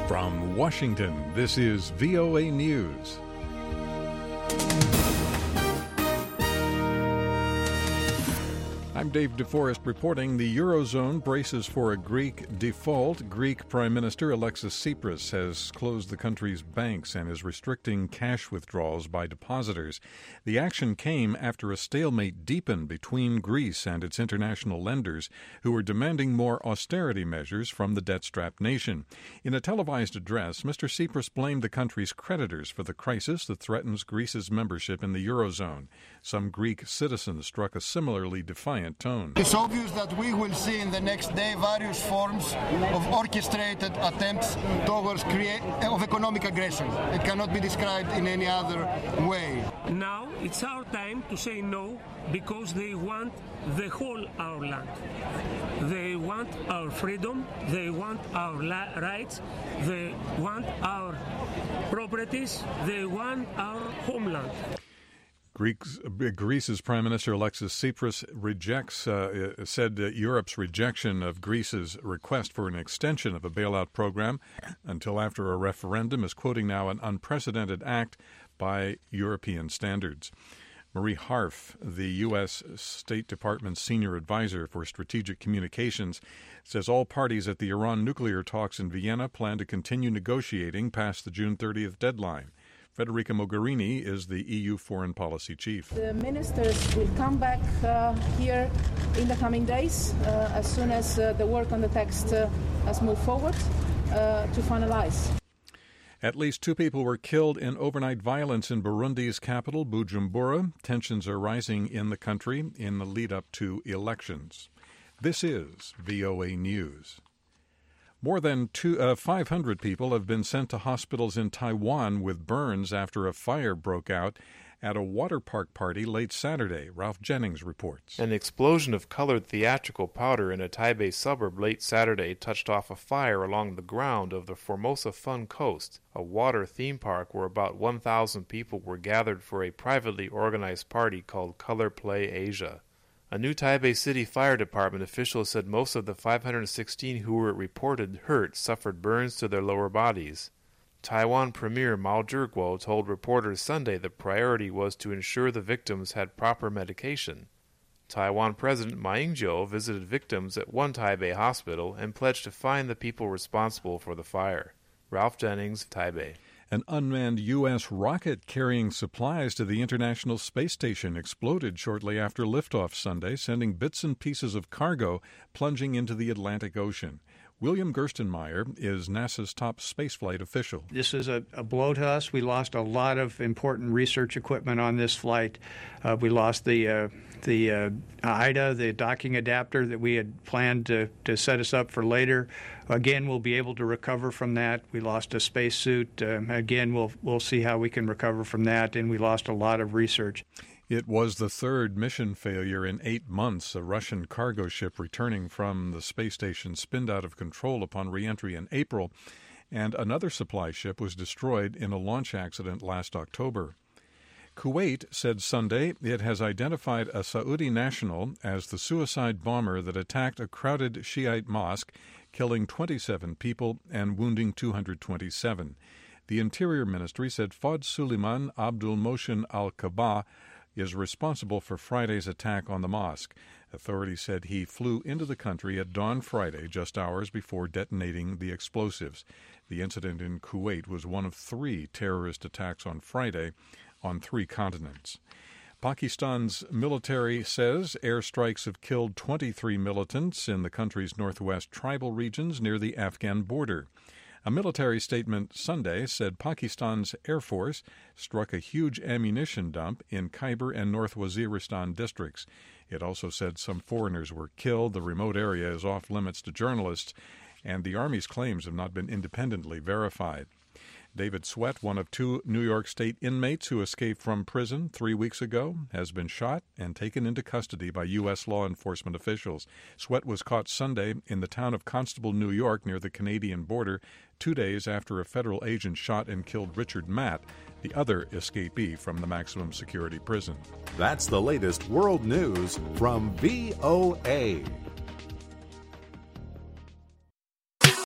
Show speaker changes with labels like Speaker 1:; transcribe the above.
Speaker 1: From Washington, this is VOA News. I'm Dave DeForest reporting the Eurozone braces for a Greek default. Greek Prime Minister Alexis Tsipras has closed the country's banks and is restricting cash withdrawals by depositors. The action came after a stalemate deepened between Greece and its international lenders, who were demanding more austerity measures from the debt-strapped nation. In a televised address, Mr. Tsipras blamed the country's creditors for the crisis that threatens Greece's membership in the Eurozone. Some Greek citizens struck a similarly defiant tone.
Speaker 2: It's obvious that we will see in the next day various forms of orchestrated attempts towards of economic aggression. It cannot be described in any other way.
Speaker 3: Now it's our time to say no, because they want the whole our land. They want our freedom, they want our rights, they want our properties, they want our homeland.
Speaker 1: Greece's Prime Minister Alexis Tsipras said Europe's rejection of Greece's request for an extension of a bailout program until after a referendum is, quoting now, an unprecedented act by European standards. Marie Harf, the U.S. State Department's senior advisor for strategic communications, says all parties at the Iran nuclear talks in Vienna plan to continue negotiating past the June 30th deadline. Federica Mogherini is the EU foreign policy chief.
Speaker 4: The ministers will come back here in the coming days as soon as the work on the text has moved forward to finalize.
Speaker 1: At least 2 people were killed in overnight violence in Burundi's capital, Bujumbura. Tensions are rising in the country in the lead-up to elections. This is VOA News. More than 500 people have been sent to hospitals in Taiwan with burns after a fire broke out at a water park party late Saturday. Ralph Jennings reports.
Speaker 5: An explosion of colored theatrical powder in a Taipei suburb late Saturday touched off a fire along the ground of the Formosa Fun Coast, a water theme park where about 1,000 people were gathered for a privately organized party called Color Play Asia. A new Taipei City Fire Department official said most of the 516 who were reported hurt suffered burns to their lower bodies. Taiwan Premier Mao Zhiguo told reporters Sunday the priority was to ensure the victims had proper medication. Taiwan President Ma Ying-jeou visited victims at one Taipei hospital and pledged to find the people responsible for the fire. Ralph Jennings, Taipei.
Speaker 1: An unmanned U.S. rocket carrying supplies to the International Space Station exploded shortly after liftoff Sunday, sending bits and pieces of cargo plunging into the Atlantic Ocean. William Gerstenmaier is NASA's top spaceflight official.
Speaker 6: This is a blow to us. We lost a lot of important research equipment on this flight. We lost the IDA, the docking adapter that we had planned to set us up for later. Again, we'll be able to recover from that. We lost a spacesuit. Again, we'll see how we can recover from that. And we lost a lot of research.
Speaker 1: It was the third mission failure in 8 months. A Russian cargo ship returning from the space station spinned out of control upon re-entry in April, and another supply ship was destroyed in a launch accident last October. Kuwait said Sunday it has identified a Saudi national as the suicide bomber that attacked a crowded Shiite mosque, killing 27 people and wounding 227. The Interior Ministry said Fawd Suleiman Abdul Mohsen al-Kabah is responsible for Friday's attack on the mosque. Authorities said he flew into the country at dawn Friday, just hours before detonating the explosives. The incident in Kuwait was one of 3 terrorist attacks on Friday on 3 continents. Pakistan's military says airstrikes have killed 23 militants in the country's northwest tribal regions near the Afghan border. A military statement Sunday said Pakistan's Air Force struck a huge ammunition dump in Khyber and North Waziristan districts. It also said some foreigners were killed. The remote area is off limits to journalists, and the Army's claims have not been independently verified. David Sweat, one of 2 New York State inmates who escaped from prison 3 weeks ago, has been shot and taken into custody by U.S. law enforcement officials. Sweat was caught Sunday in the town of Constable, New York, near the Canadian border, 2 days after a federal agent shot and killed Richard Matt, the other escapee from the maximum security prison.
Speaker 7: That's the latest world news from VOA.